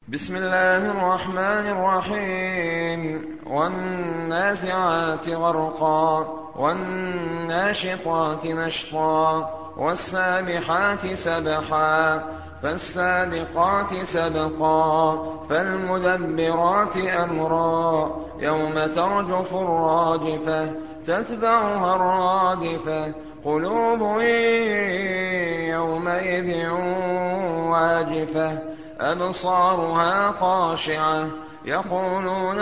بسم الله الرحمن الرحيم والنازعات غرقا والناشطات نشطا والسابحات سبحا فالسابقات سبقا فالمدبرات أمرا يوم ترجف الراجفة تتبعها الرادفة قلوب يومئذ واجفة أبصارها خاشعة يقولون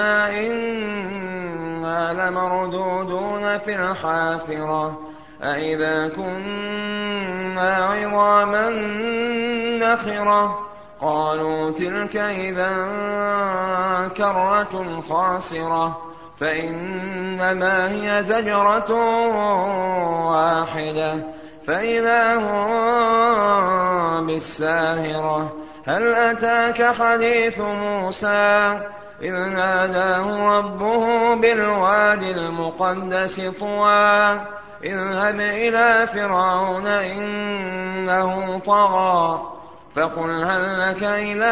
إنا لمردودون في الحافرة أإذا كنا عظاما نخرة قالوا تلك إذا كرة خاسرة فإنما هي زجرة واحدة فإذا هم بالساهرة هل أتاك حديث موسى إذ ناداه ربه بالوادي المقدس طوى اذهب إلى فرعون إنه طغى فقل هل لك إلى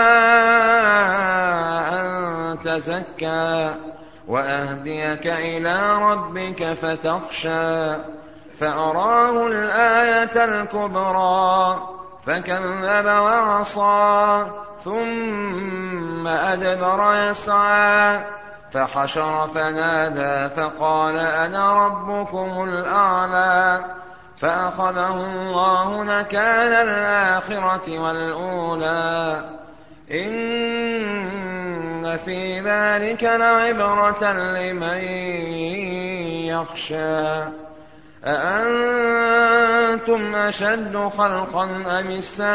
أن تزكى وأهديك إلى ربك فتخشى فأراه الآية الكبرى فكذب وعصى ثم أدبر يسعى فحشر فنادى فقال أنا ربكم الأعلى فأخذه الله نكال الآخرة والأولى إن في ذلك لعبرة لمن يخشى أأنتم أشد خلقا أم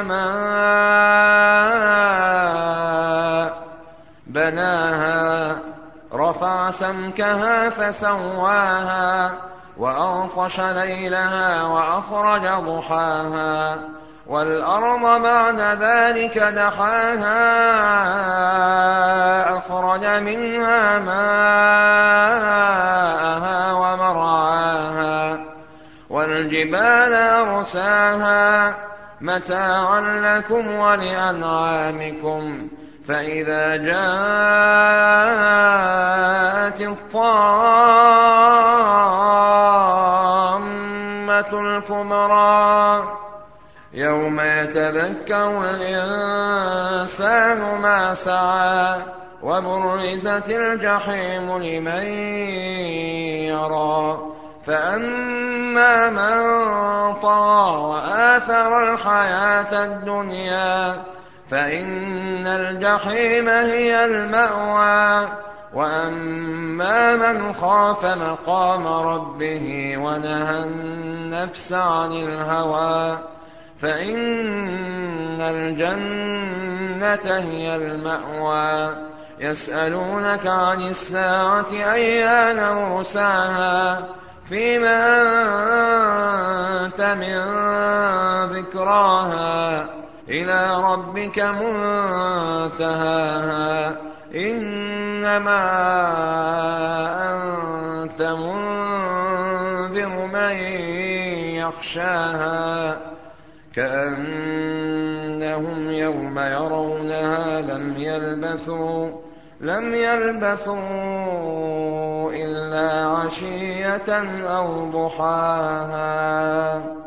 السماء بناها رفع سمكها فسواها وأغطش ليلها وأخرج ضحاها والأرض بعد ذلك دحاها أخرج منها ماءها ومرعاها والجبال أرساها متاعا لكم ولأنعامكم فإذا جاءت الطامة الكبرى يوم يتذكر الإنسان ما سعى وبرزت الجحيم لمن يرى فأما من طغى وآثر الحياة الدنيا فإن الجحيم هي المأوى وأما من خاف مقام ربه ونهى النفس عن الهوى فإن الجنة هي المأوى يسألونك عن الساعة أيان مرساها فيما أنت من ذكراها إلى ربك منتهاها إنما أنت منذر من يخشاها كأنهم يوم يرونها لم يلبثوا إلا عشية أو ضحاها